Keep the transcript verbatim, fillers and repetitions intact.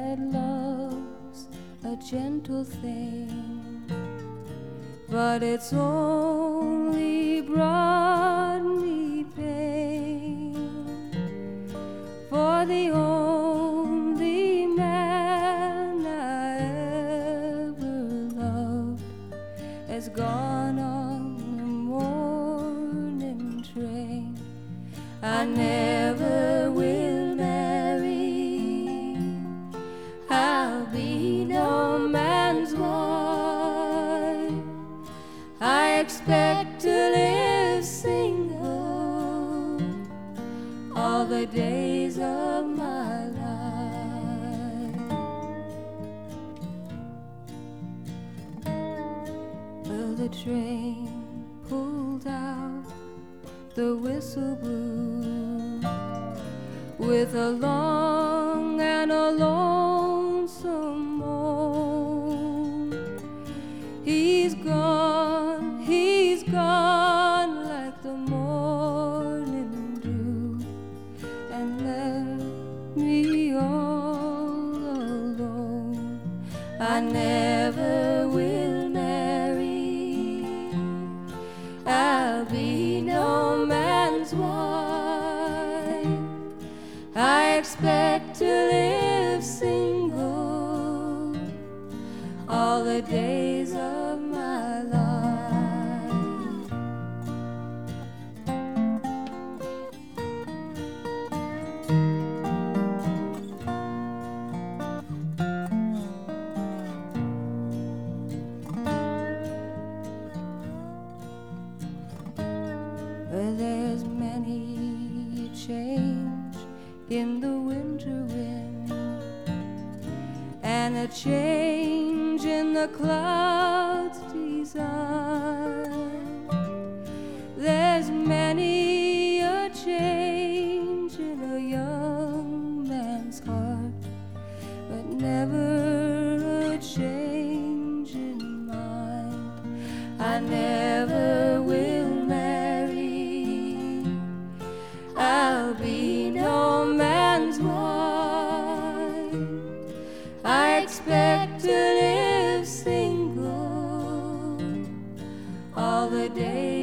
that love's a gentle thing, but it's only brought me pain. For the only man I ever loved has gone on the morning train. I never will marry, I'll be no man's wife. I expect to live single all the days of my life. Well, the train pulled out, the whistle blew, with a long and a lonesome moan. He's gone, he's gone like the morning dew, and left me all alone. I never will marry, I'll be no man's wife. I expect to live single all the days of my life. Well, there's many a change in the winter wind, and a change in the clouds' design. There's many a change in a young man's heart, but never a change in mine. I never will marry, I'll be no man's wife. I expect to live single all the days